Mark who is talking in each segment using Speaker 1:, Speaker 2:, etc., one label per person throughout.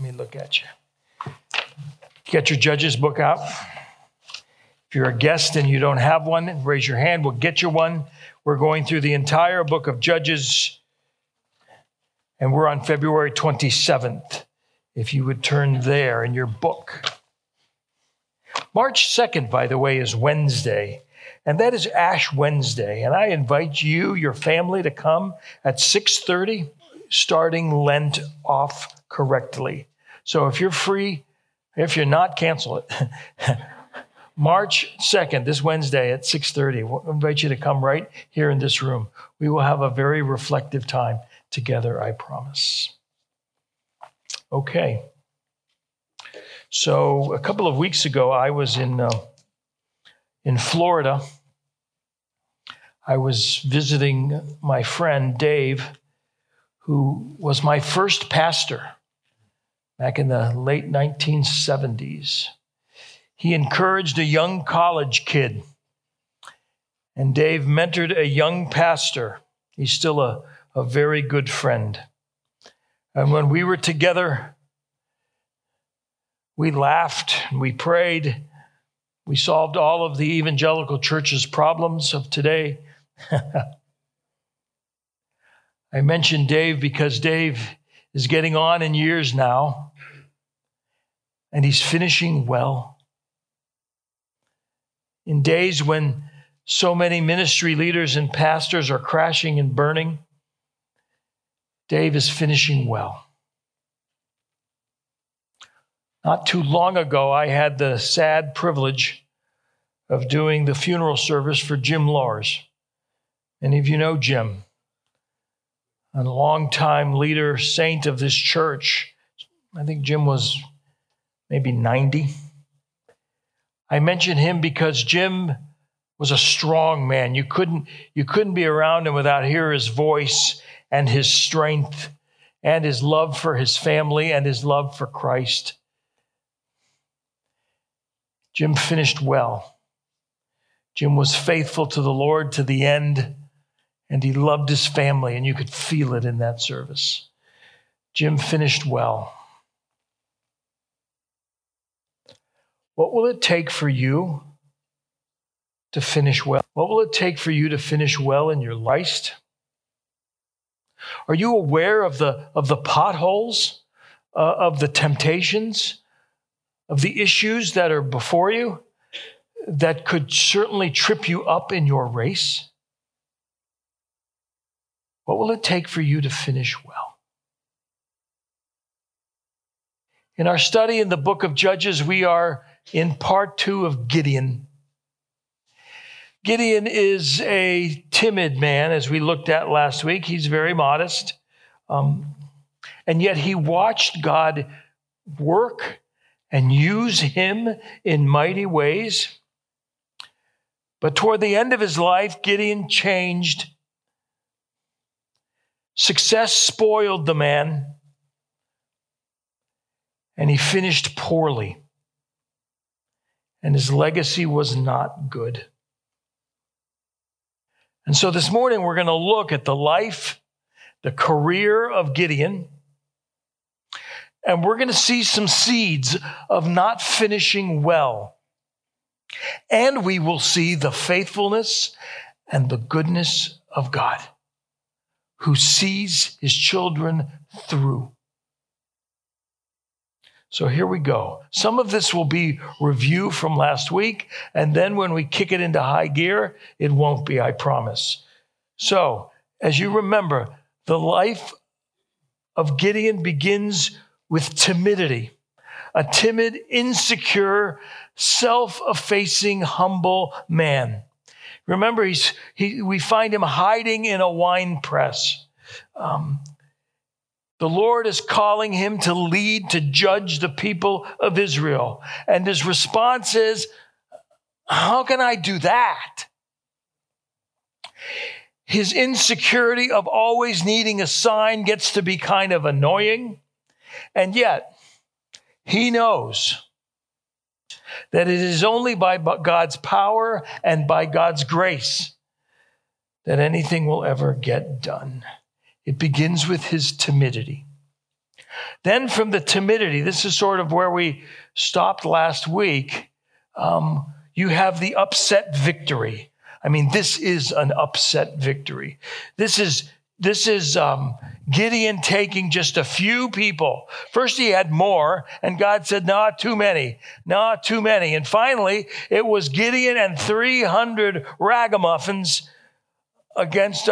Speaker 1: Let me look at you. Get your Judges book out. If you're a guest and you don't have one, raise your hand. We'll get you one. We're going through the entire book of Judges, and we're on February 27th, if you would turn there in your book. March 2nd, by the way, is Wednesday, and that is Ash Wednesday. And I invite you, your family, to come at 6:30, starting Lent off correctly. So if you're free, if you're not, cancel it. March 2nd, this Wednesday at 6:30. We'll invite you to come right here in this room. We will have a very reflective time together, I promise. Okay. So a couple of weeks ago, I was in Florida. I was visiting my friend Dave, who was my first pastor back in the late 1970s. He encouraged a young college kid, and Dave mentored a young pastor. He's still a very good friend. And when we were together, we laughed, we prayed, we solved all of the evangelical church's problems of today. I mentioned Dave because Dave is getting on in years now, and he's finishing well. In days when so many ministry leaders and pastors are crashing and burning, Dave is finishing well. Not too long ago, I had the sad privilege of doing the funeral service for Jim Lars. Many of you know Jim, a longtime leader, saint of this church. I think Jim was maybe 90. I mention him because Jim was a strong man. You couldn't be around him without hearing his voice and his strength and his love for his family and his love for Christ. Jim finished well. Jim was faithful to the Lord to the end, and he loved his family, and you could feel it in that service. Jim finished well. What will it take for you to finish well? What will it take for you to finish well in your life? Are you aware of the potholes, of the temptations, of the issues that are before you that could certainly trip you up in your race? What will it take for you to finish well? In our study in the book of Judges, we are in part 2 of Gideon. Gideon is a timid man, as we looked at last week. He's very modest. And yet he watched God work and use him in mighty ways. But toward the end of his life, Gideon changed. Success spoiled the man, and he finished poorly. And his legacy was not good. And so this morning we're going to look at the life, the career of Gideon, and we're going to see some seeds of not finishing well. And we will see the faithfulness and the goodness of God, who sees his children through. So here we go. Some of this will be review from last week, and then when we kick it into high gear, it won't be, I promise. So, as you remember, the life of Gideon begins with timidity. A timid, insecure, self-effacing, humble man. Remember, we find him hiding in a wine press. The Lord is calling him to lead, to judge the people of Israel. And his response is, how can I do that? His insecurity of always needing a sign gets to be kind of annoying. And yet, he knows that it is only by God's power and by God's grace that anything will ever get done. It begins with his timidity. Then from the timidity, this is sort of where we stopped last week, you have the upset victory. I mean, this is an upset victory. This is Gideon taking just a few people. First he had more, and God said, "No, too many. No, too many." And finally, it was Gideon and 300 ragamuffins against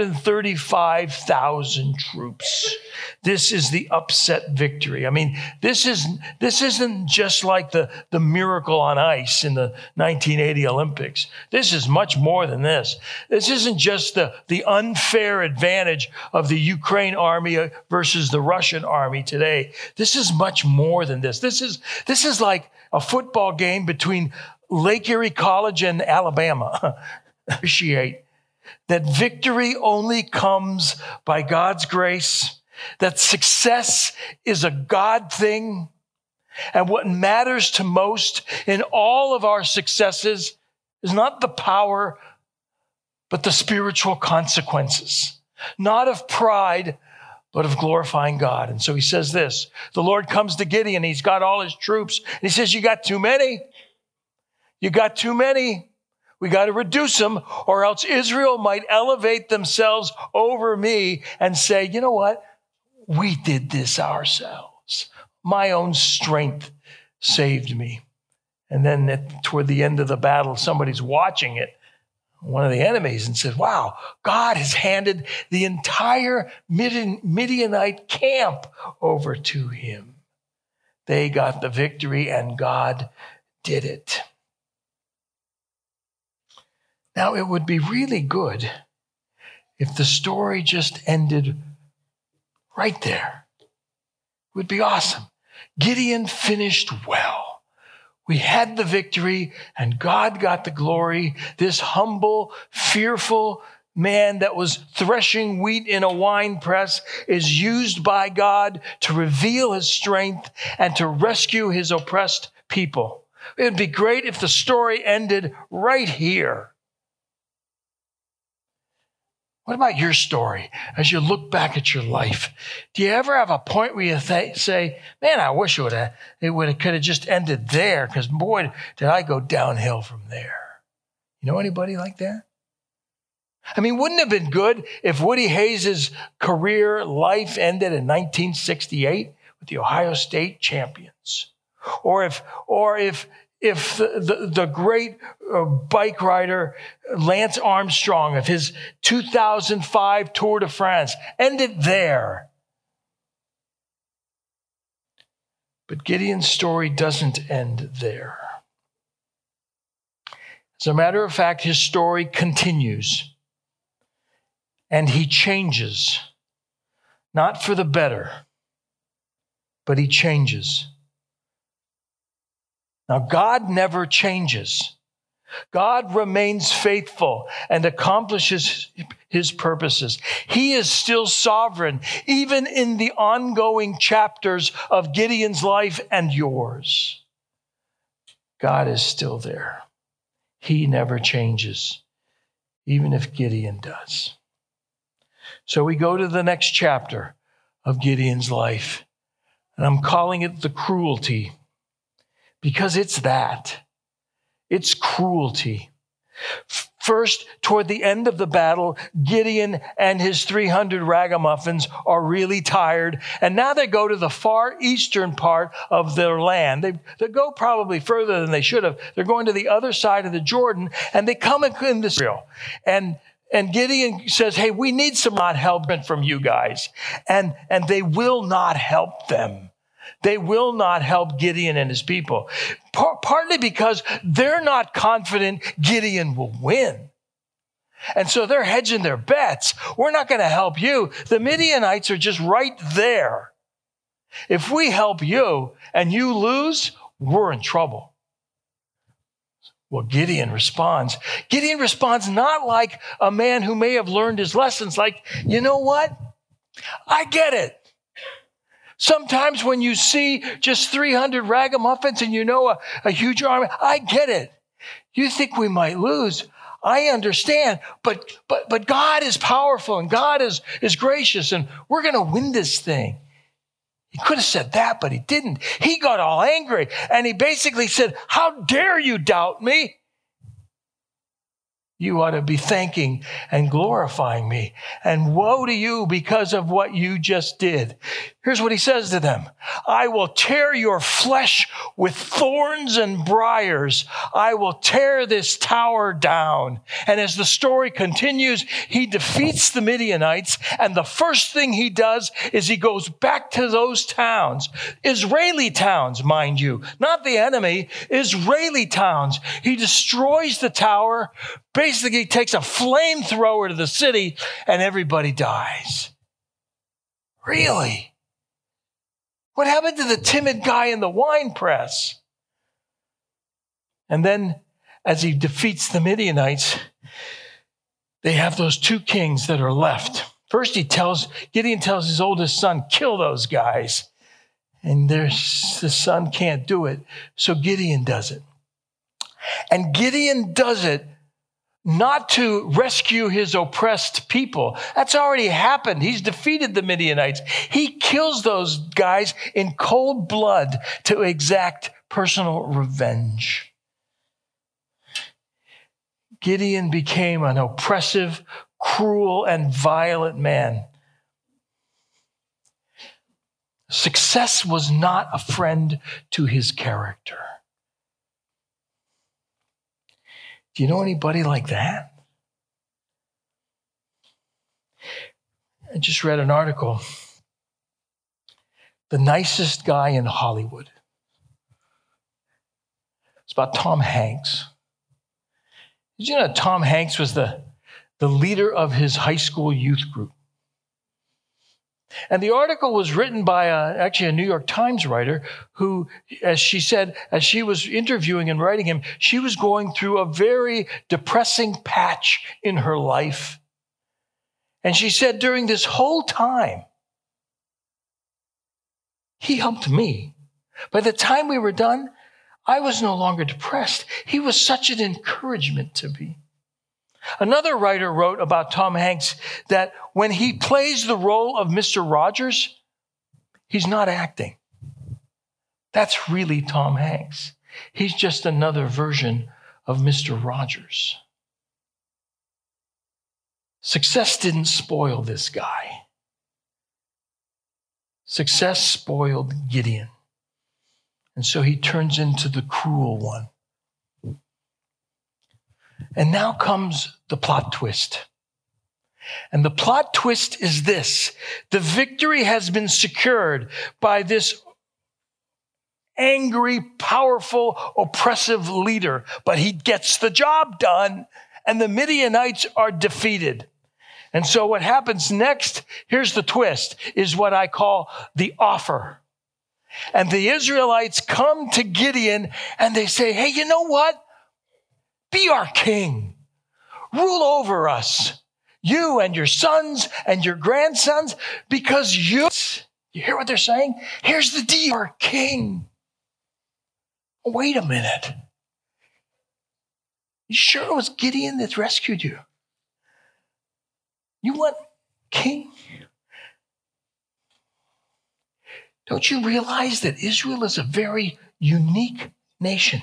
Speaker 1: 135,000 troops. This is the upset victory. I mean, this isn't just like the miracle on ice in the 1980 Olympics. This is much more than this. This isn't just the unfair advantage of the Ukraine army versus the Russian army today. This is much more than this. This is like a football game between Lake Erie College and Alabama. Appreciate that victory only comes by God's grace, that success is a God thing, and what matters to most in all of our successes is not the power, but the spiritual consequences, not of pride, but of glorifying God. And so he says this, the Lord comes to Gideon, he's got all his troops, and he says, "You got too many. You got too many. We got to reduce them, or else Israel might elevate themselves over me and say, you know what? We did this ourselves. My own strength saved me." And then toward the end of the battle, somebody's watching it, one of the enemies, and says, "Wow, God has handed the entire Midianite camp over to him." They got the victory, and God did it. Now, it would be really good if the story just ended right there. It would be awesome. Gideon finished well. We had the victory, and God got the glory. This humble, fearful man that was threshing wheat in a wine press is used by God to reveal his strength and to rescue his oppressed people. It would be great if the story ended right here. What about your story as you look back at your life? Do you ever have a point where you say, "Man, I wish it could have just ended there, because boy, did I go downhill from there"? You know anybody like that? I mean, wouldn't it have been good if Woody Hayes' career life ended in 1968 with the Ohio State champions? Or if the great bike rider Lance Armstrong of his 2005 Tour de France ended there. But Gideon's story doesn't end there. As a matter of fact, his story continues, and he changes, not for the better, but he changes. Now, God never changes. God remains faithful and accomplishes his purposes. He is still sovereign, even in the ongoing chapters of Gideon's life and yours. God is still there. He never changes, even if Gideon does. So we go to the next chapter of Gideon's life, and I'm calling it the cruelty. Because it's that. It's cruelty. First, toward the end of the battle, Gideon and his 300 ragamuffins are really tired. And now they go to the far eastern part of their land. They go probably further than they should have. They're going to the other side of the Jordan, and they come into Israel. And Gideon says, "Hey, we need some help from you guys." And they will not help them. They will not help Gideon and his people, partly because they're not confident Gideon will win. And so they're hedging their bets. We're not going to help you. The Midianites are just right there. If we help you and you lose, we're in trouble. Well, Gideon responds. Gideon responds not like a man who may have learned his lessons, like, you know what? I get it. Sometimes when you see just 300 ragamuffins and you know a huge army, I get it. You think we might lose. I understand, but God is powerful and God is gracious, and we're going to win this thing. He could have said that, but he didn't. He got all angry, and he basically said, how dare you doubt me? You ought to be thanking and glorifying me. And woe to you because of what you just did. Here's what he says to them. I will tear your flesh with thorns and briars. I will tear this tower down. And as the story continues, he defeats the Midianites. And the first thing he does is he goes back to those towns, Israeli towns, mind you, not the enemy, Israeli towns. He destroys the tower, basically takes a flamethrower to the city, and everybody dies. Really? What happened to the timid guy in the wine press? And then, as he defeats the Midianites, they have those two kings that are left. First, Gideon tells his oldest son, kill those guys. And the son can't do it, so Gideon does it. And Gideon does it not to rescue his oppressed people. That's already happened. He's defeated the Midianites. He kills those guys in cold blood to exact personal revenge. Gideon became an oppressive, cruel, and violent man. Success was not a friend to his character. Do you know anybody like that? I just read an article. The nicest guy in Hollywood. It's about Tom Hanks. Did you know Tom Hanks was the leader of his high school youth group? And the article was written by actually a New York Times writer who, as she said, as she was interviewing and writing him, she was going through a very depressing patch in her life. And she said, during this whole time, he helped me. By the time we were done, I was no longer depressed. He was such an encouragement to me. Another writer wrote about Tom Hanks that when he plays the role of Mr. Rogers, he's not acting. That's really Tom Hanks. He's just another version of Mr. Rogers. Success didn't spoil this guy. Success spoiled Gideon. And so he turns into the cruel one. And now comes the plot twist. And the plot twist is this. The victory has been secured by this angry, powerful, oppressive leader. But he gets the job done, and the Midianites are defeated. And so what happens next, here's the twist, is what I call the offer. And the Israelites come to Gideon, and they say, hey, you know what? Be our king. Rule over us, you and your sons and your grandsons, because you hear what they're saying? Here's the deal, our king. Wait a minute. You sure it was Gideon that rescued you? You want king? Don't you realize that Israel is a very unique nation?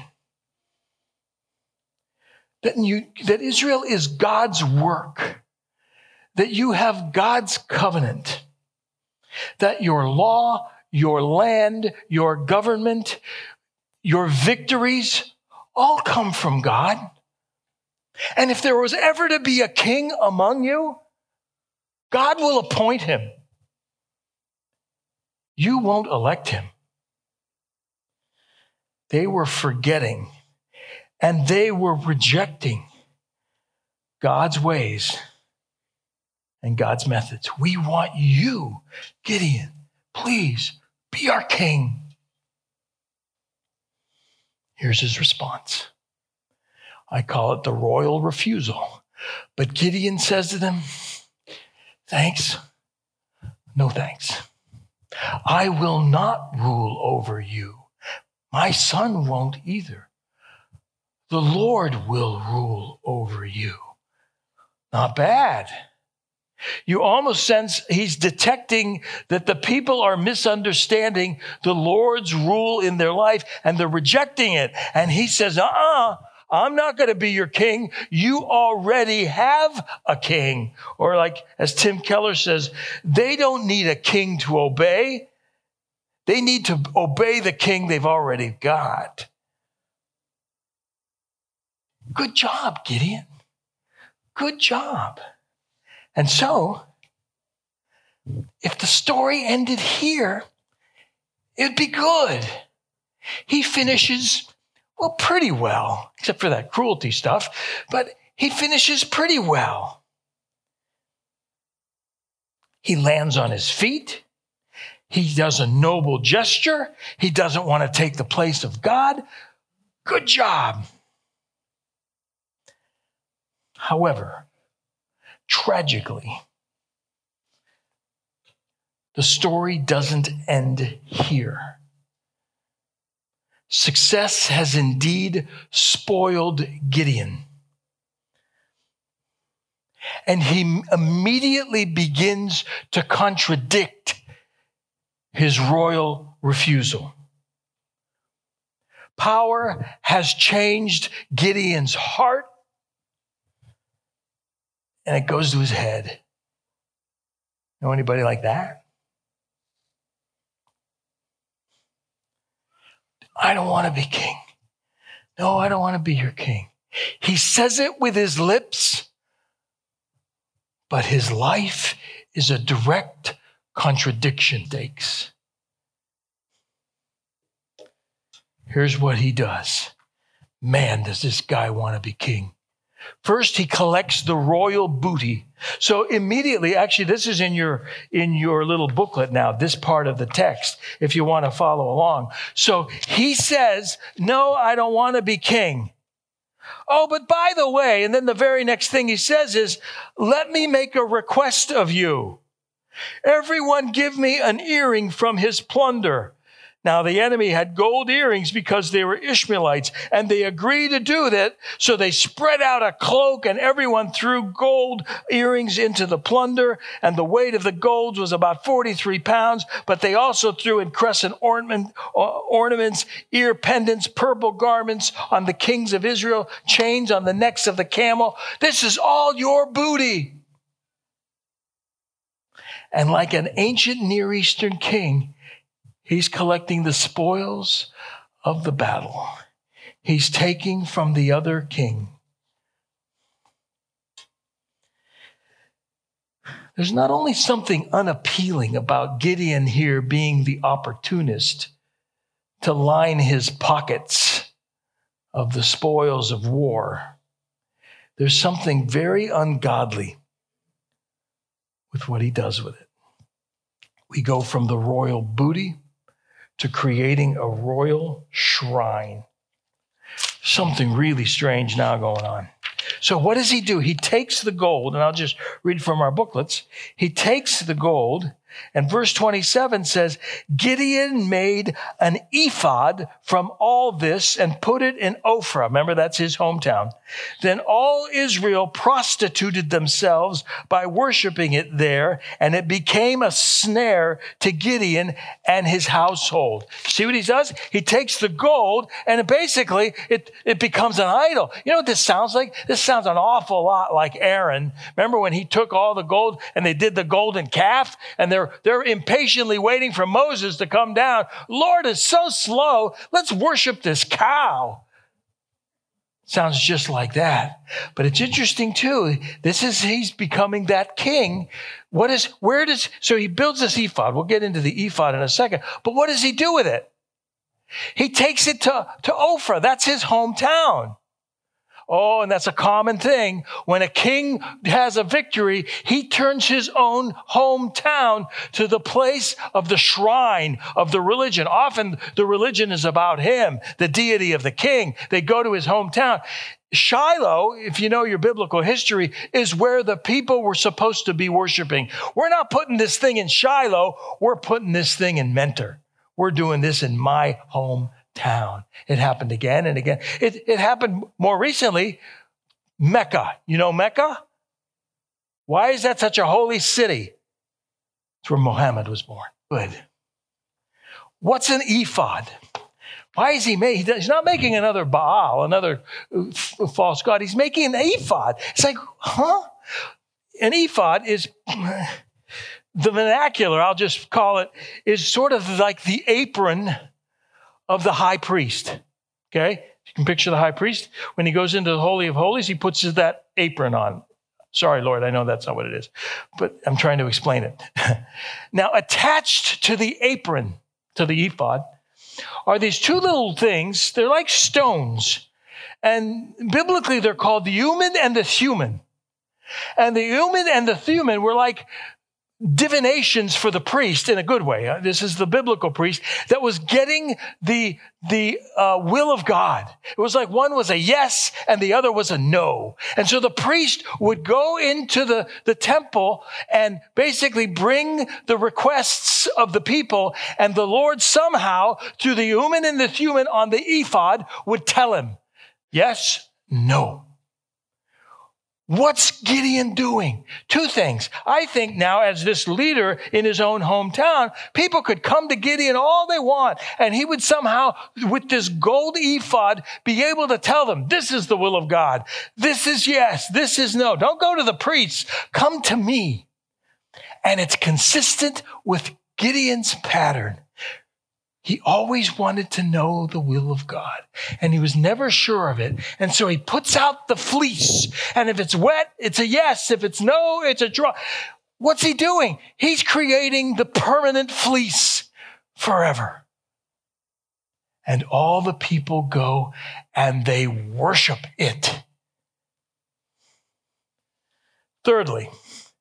Speaker 1: That Israel is God's work, that you have God's covenant, that your law, your land, your government, your victories all come from God. And if there was ever to be a king among you, God will appoint him. You won't elect him. They were forgetting and they were rejecting God's ways and God's methods. We want you, Gideon, please be our king. Here's his response. I call it the royal refusal. But Gideon says to them, thanks, no thanks. I will not rule over you. My son won't either. The Lord will rule over you. Not bad. You almost sense he's detecting that the people are misunderstanding the Lord's rule in their life and they're rejecting it. And he says, I'm not going to be your king. You already have a king. Or like, as Tim Keller says, they don't need a king to obey. They need to obey the king they've already got. Good job, Gideon. Good job. And so, if the story ended here, it'd be good. He finishes, well, pretty well, except for that cruelty stuff, but he finishes pretty well. He lands on his feet. He does a noble gesture. He doesn't want to take the place of God. Good job. However, tragically, the story doesn't end here. Success has indeed spoiled Gideon. And he immediately begins to contradict his royal refusal. Power has changed Gideon's heart, and it goes to his head. Know anybody like that? I don't want to be king. No, I don't want to be your king. He says it with his lips, but his life is a direct contradiction. Takes. Here's what he does. Man, does this guy want to be king. First, he collects the royal booty. So immediately, actually, this is in your little booklet now, this part of the text, if you want to follow along. So he says, no, I don't want to be king. Oh, but by the way, and then the very next thing he says is, let me make a request of you. Everyone give me an earring from his plunder. Now, the enemy had gold earrings because they were Ishmaelites, and they agreed to do that. So they spread out a cloak, and everyone threw gold earrings into the plunder, and the weight of the gold was about 43 pounds. But they also threw in crescent ornaments, ear pendants, purple garments on the kings of Israel, chains on the necks of the camel. This is all your booty. And like an ancient Near Eastern king, he's collecting the spoils of the battle. He's taking from the other king. There's not only something unappealing about Gideon here being the opportunist to line his pockets of the spoils of war. There's something very ungodly with what he does with it. We go from the royal booty to creating a royal shrine. Something really strange now going on. So what does he do? He takes the gold, and I'll just read from our booklets. He takes the gold, and verse 27 says, Gideon made an ephod from all this and put it in Ophrah. Remember, that's his hometown. Then all Israel prostituted themselves by worshiping it there, and it became a snare to Gideon and his household. See what he does? He takes the gold, and basically it becomes an idol. You know what this sounds like? This sounds an awful lot like Aaron. Remember when he took all the gold and they did the golden calf, and they're impatiently waiting for Moses to come down. Lord is so slow. Let's worship this cow. Sounds just like that. But it's interesting too. He's becoming that king. So he builds this ephod. We'll get into the ephod in a second. But what does he do with it? He takes it to Ophrah. That's his hometown. Oh, and that's a common thing. When a king has a victory, he turns his own hometown to the place of the shrine of the religion. Often the religion is about him, the deity of the king. They go to his hometown. Shiloh, if you know your biblical history, is where the people were supposed to be worshiping. We're not putting this thing in Shiloh. We're putting this thing in Mentor. We're doing this in my hometown. It happened again and again. It happened more recently. Mecca. You know Mecca? Why is that such a holy city? It's where Muhammad was born. Good. What's an ephod? Why is he made? He's not making another Baal, another false god. He's making an ephod. It's like, huh? An ephod is, the vernacular, I'll just call it, is sort of like the apron of the high priest. Okay? You can picture the high priest. When he goes into the Holy of Holies, he puts that apron on. Sorry, Lord, I know that's not what it is, but I'm trying to explain it. Now, attached to the apron, to the ephod, are these two little things. They're like stones. And biblically, they're called the Urim and the Thummim. And the Urim and the Thummim were like divinations for the priest in a good way. This is the biblical priest that was getting the will of God. It was like one was a yes and the other was a no. And so the priest would go into the temple and basically bring the requests of the people, and the Lord somehow, through the Urim and the Thummim on the ephod, would tell him, yes, no. What's Gideon doing? Two things. I think now, as this leader in his own hometown, people could come to Gideon all they want, and he would somehow, with this gold ephod, be able to tell them, this is the will of God. This is yes. This is no. Don't go to the priests. Come to me. And it's consistent with Gideon's pattern. He always wanted to know the will of God, and he was never sure of it. And so he puts out the fleece, and if it's wet, it's a yes. If it's no, it's a draw. What's he doing? He's creating the permanent fleece forever. And all the people go and they worship it. Thirdly,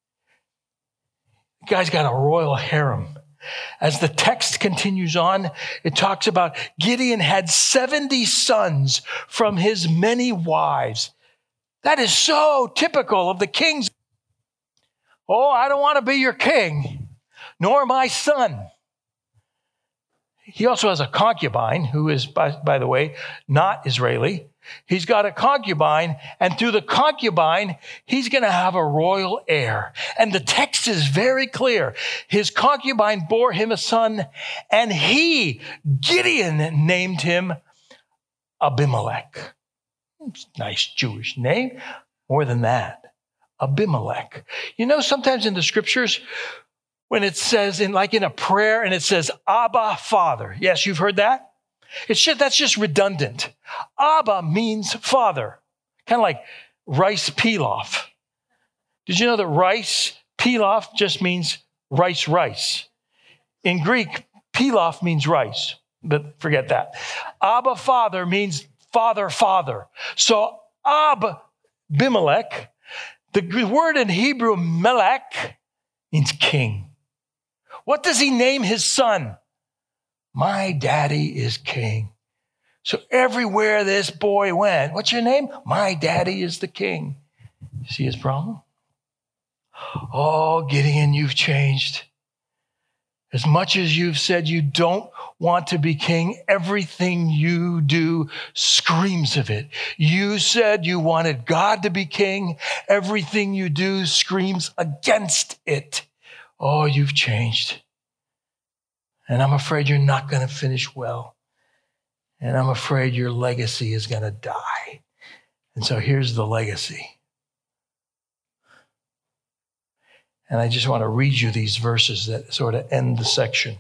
Speaker 1: the guy's got a royal harem. As the text continues on, it talks about Gideon had 70 sons from his many wives. That is so typical of the kings. Oh, I don't want to be your king, nor my son. He also has a concubine who is, by the way, not Israeli. He's got a concubine, and through the concubine, he's going to have a royal heir. And the text is very clear. His concubine bore him a son, and he, Gideon, named him Abimelech. Nice Jewish name. More than that, Abimelech. You know, sometimes in the scriptures, when it says in a prayer and it says, Abba, Father. Yes, you've heard that? That's just redundant. Abba means father. Kind of like rice pilaf. Did you know that rice pilaf just means rice? In Greek, pilaf means rice, but forget that. Abba, Father means father. So Abimelech, the word in Hebrew, melech, means king. What does he name his son? My daddy is king. So everywhere this boy went, what's your name? My daddy is the king. You see his problem? Oh, Gideon, you've changed. As much as you've said you don't want to be king, everything you do screams of it. You said you wanted God to be king. Everything you do screams against it. Oh, you've changed. And I'm afraid you're not going to finish well. And I'm afraid your legacy is going to die. And so here's the legacy. And I just want to read you these verses that sort of end the section.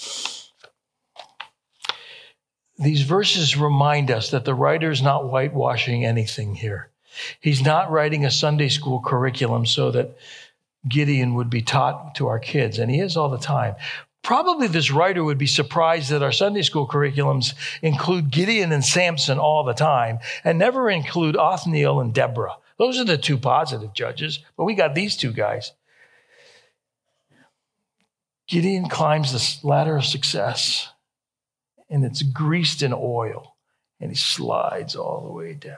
Speaker 1: These verses remind us that the writer is not whitewashing anything here. He's not writing a Sunday school curriculum so that Gideon would be taught to our kids, and he is all the time. Probably this writer would be surprised that our Sunday school curriculums include Gideon and Samson all the time and never include Othniel and Deborah. Those are the two positive judges, but we got these two guys. Gideon climbs the ladder of success, and it's greased in oil, and he slides all the way down.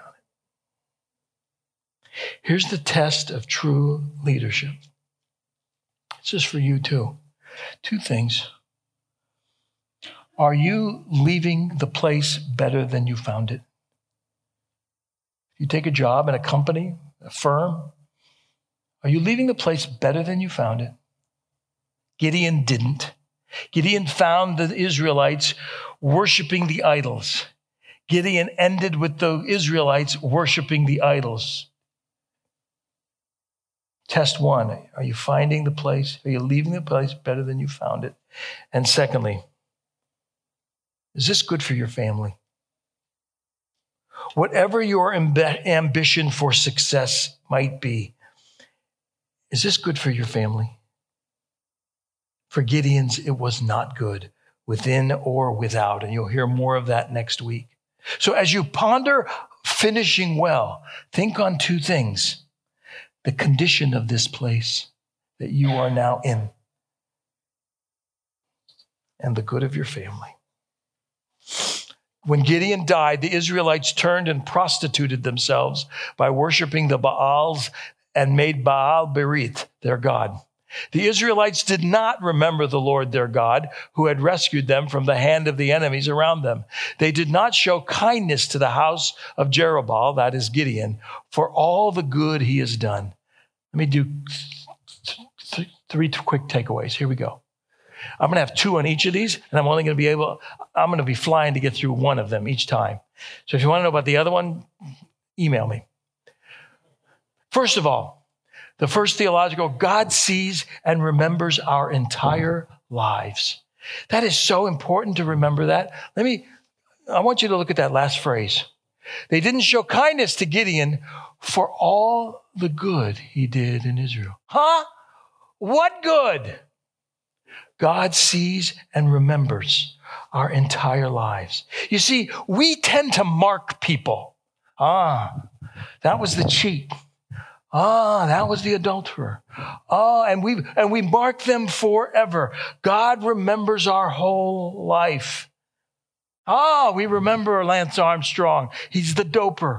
Speaker 1: Here's the test of true leadership. It's just for you too. Two things. Are you leaving the place better than you found it? You take a job in a company, a firm. Are you leaving the place better than you found it? Gideon didn't. Gideon found the Israelites worshiping the idols. Gideon ended with the Israelites worshiping the idols. Test one, are you finding the place? Are you leaving the place better than you found it? And secondly, is this good for your family? Whatever your ambition for success might be, is this good for your family? For Gideon's, it was not good, within or without, and you'll hear more of that next week. So as you ponder finishing well, think on two things: the condition of this place that you are now in, and the good of your family. When Gideon died, the Israelites turned and prostituted themselves by worshiping the Baals and made Baal Berith their god. The Israelites did not remember the Lord their God, who had rescued them from the hand of the enemies around them. They did not show kindness to the house of Jerubbaal, that is Gideon, for all the good he has done. Let me do three quick takeaways. Here we go. I'm going to have two on each of these, and I'm going to be flying to get through one of them each time. So if you want to know about the other one, email me. First of all, the first theological, God sees and remembers our entire lives. That is so important to remember that. I want you to look at that last phrase. They didn't show kindness to Gideon for all the good he did in Israel. Huh? What good? God sees and remembers our entire lives. You see, we tend to mark people. That was the cheat. That was the adulterer. And we mark them forever. God remembers our whole life. We remember Lance Armstrong. He's the doper.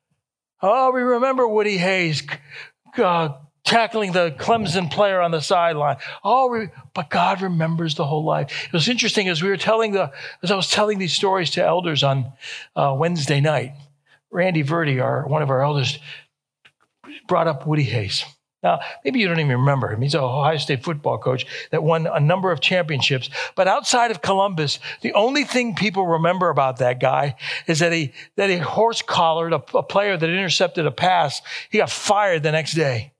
Speaker 1: We remember Woody Hayes tackling the Clemson player on the sideline. But God remembers the whole life. It was interesting as I was telling these stories to elders on Wednesday night. Randy Verdi, one of our elders, brought up Woody Hayes. Now, maybe you don't even remember him. He's an Ohio State football coach that won a number of championships. But outside of Columbus, the only thing people remember about that guy is that he horse-collared a player that intercepted a pass. He got fired the next day.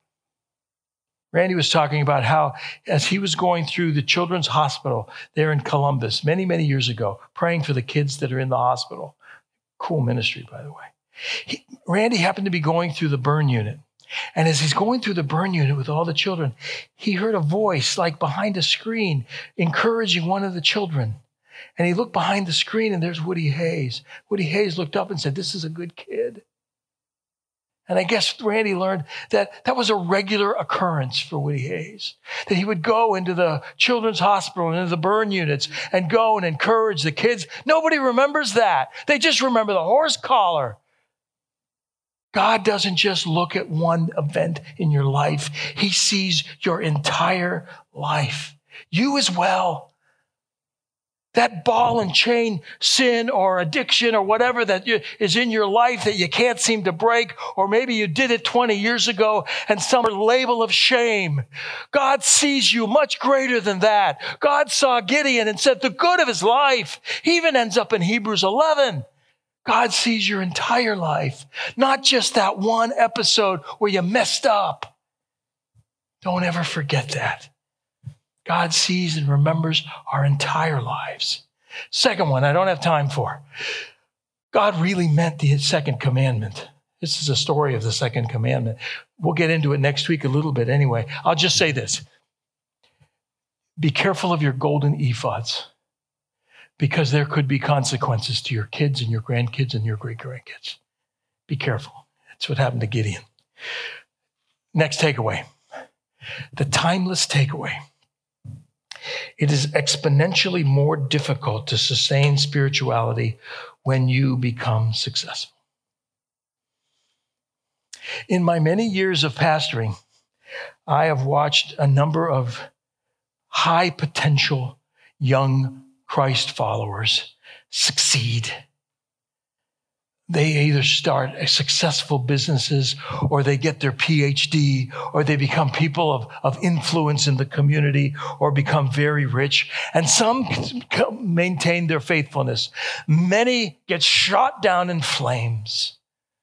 Speaker 1: Randy was talking about how, as he was going through the children's hospital there in Columbus many, many years ago, praying for the kids that are in the hospital. Cool ministry, by the way. Randy happened to be going through the burn unit. And as he's going through the burn unit with all the children, he heard a voice like behind a screen encouraging one of the children. And he looked behind the screen and there's Woody Hayes. Woody Hayes looked up and said, "This is a good kid." And I guess Randy learned that was a regular occurrence for Woody Hayes, that he would go into the children's hospital and into the burn units and go and encourage the kids. Nobody remembers that. They just remember the horse collar. God doesn't just look at one event in your life. He sees your entire life. You as well. That ball and chain sin or addiction or whatever that is in your life that you can't seem to break, or maybe you did it 20 years ago and some label of shame. God sees you much greater than that. God saw Gideon and said the good of his life. He even ends up in Hebrews 11. God sees your entire life, not just that one episode where you messed up. Don't ever forget that. God sees and remembers our entire lives. Second one, I don't have time for. God really meant the second commandment. This is a story of the second commandment. We'll get into it next week a little bit anyway. I'll just say this. Be careful of your golden ephods, because there could be consequences to your kids and your grandkids and your great-grandkids. Be careful. That's what happened to Gideon. Next takeaway. The timeless takeaway. It is exponentially more difficult to sustain spirituality when you become successful. In my many years of pastoring, I have watched a number of high potential young Christ followers succeed. they either start successful businesses, or they get their PhD, or they become people of influence in the community, or become very rich. And some maintain their faithfulness. Many get shot down in flames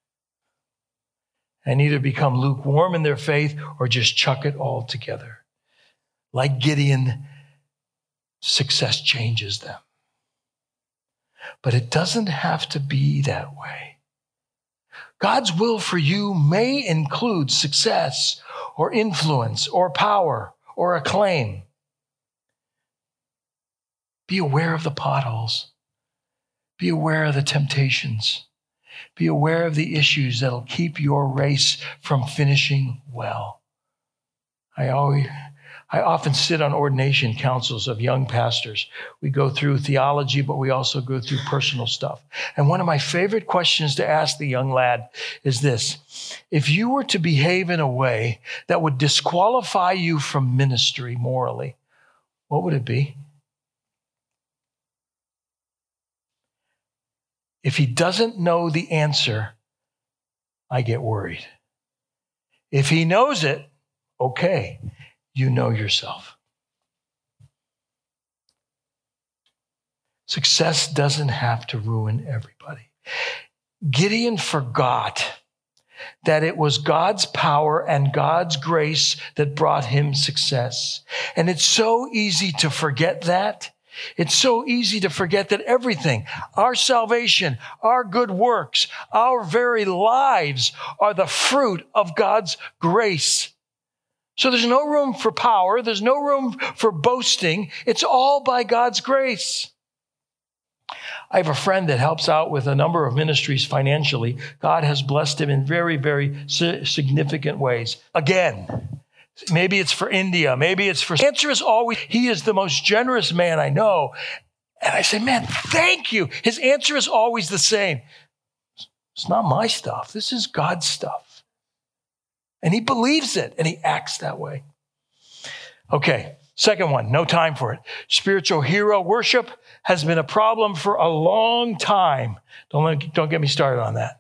Speaker 1: and either become lukewarm in their faith or just chuck it all together. Like Gideon, success changes them. But it doesn't have to be that way. God's will for you may include success or influence or power or acclaim. Be aware of the potholes. Be aware of the temptations. Be aware of the issues that'll keep your race from finishing well. I often sit on ordination councils of young pastors. We go through theology, but we also go through personal stuff. And one of my favorite questions to ask the young lad is this: if you were to behave in a way that would disqualify you from ministry morally, what would it be? If he doesn't know the answer, I get worried. If he knows it, okay. You know yourself. Success doesn't have to ruin everybody. Gideon forgot that it was God's power and God's grace that brought him success. And it's so easy to forget that. It's so easy to forget that everything, our salvation, our good works, our very lives are the fruit of God's grace. So there's no room for power. There's no room for boasting. It's all by God's grace. I have a friend that helps out with a number of ministries financially. God has blessed him in very, very significant ways. Again, maybe it's for India. Maybe it's for... The answer is always, he is the most generous man I know. And I say, man, thank you. His answer is always the same. It's not my stuff. This is God's stuff. And he believes it, and he acts that way. Okay, second one, no time for it. Spiritual hero worship has been a problem for a long time. Don't get me started on that.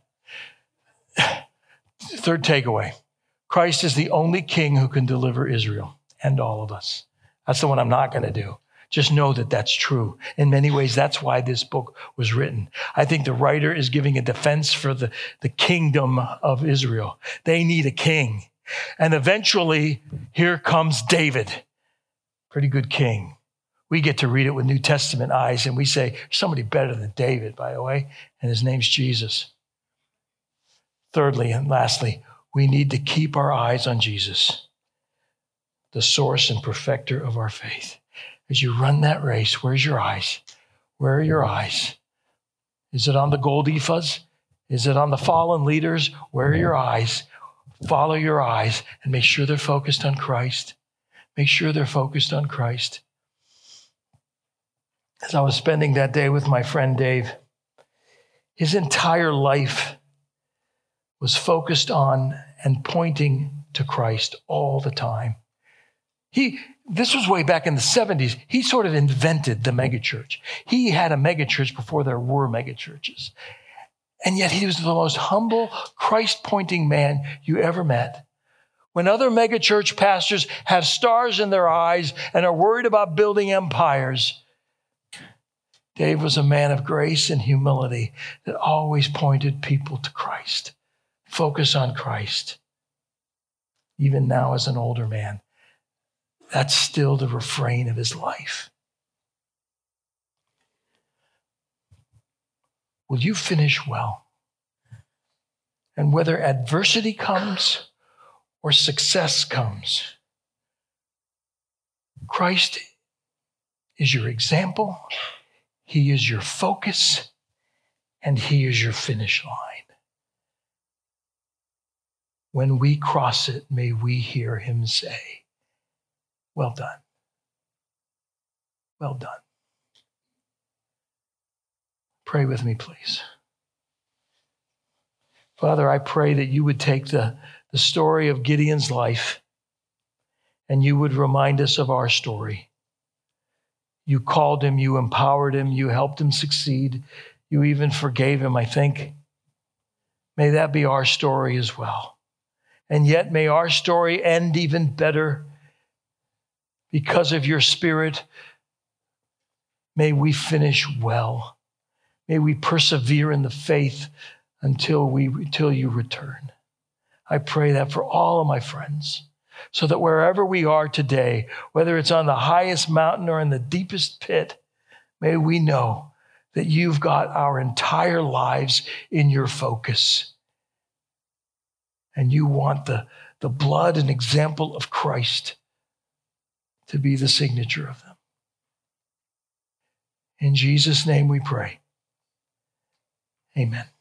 Speaker 1: Third takeaway, Christ is the only king who can deliver Israel and all of us. That's the one I'm not going to do. Just know that that's true. In many ways, that's why this book was written. I think the writer is giving a defense for the kingdom of Israel. They need a king. And eventually, here comes David. Pretty good king. We get to read it with New Testament eyes, and we say, there's somebody better than David, by the way, and his name's Jesus. Thirdly and lastly, we need to keep our eyes on Jesus, the source and perfecter of our faith. As you run that race, where's your eyes? Where are your eyes? Is it on the gold ephods? Is it on the fallen leaders? Where are your eyes? Follow your eyes and make sure they're focused on Christ. Make sure they're focused on Christ. As I was spending that day with my friend Dave, his entire life was focused on and pointing to Christ all the time. This was way back in the 70s. He sort of invented the megachurch. He had a megachurch before there were megachurches. And yet he was the most humble, Christ-pointing man you ever met. When other megachurch pastors have stars in their eyes and are worried about building empires, Dave was a man of grace and humility that always pointed people to Christ. Focus on Christ. Even now as an older man, that's still the refrain of his life. Will you finish well? And whether adversity comes or success comes, Christ is your example, he is your focus, and he is your finish line. When we cross it, may we hear him say, well done. Well done. Pray with me, please. Father, I pray that you would take the story of Gideon's life and you would remind us of our story. You called him, you empowered him, you helped him succeed. You even forgave him, I think. May that be our story as well. And yet may our story end even better because of your Spirit. May we finish well. May we persevere in the faith until you return. I pray that for all of my friends, so that wherever we are today, whether it's on the highest mountain or in the deepest pit, may we know that you've got our entire lives in your focus. And you want the blood and example of Christ to be the signature of them. In Jesus' name we pray. Amen.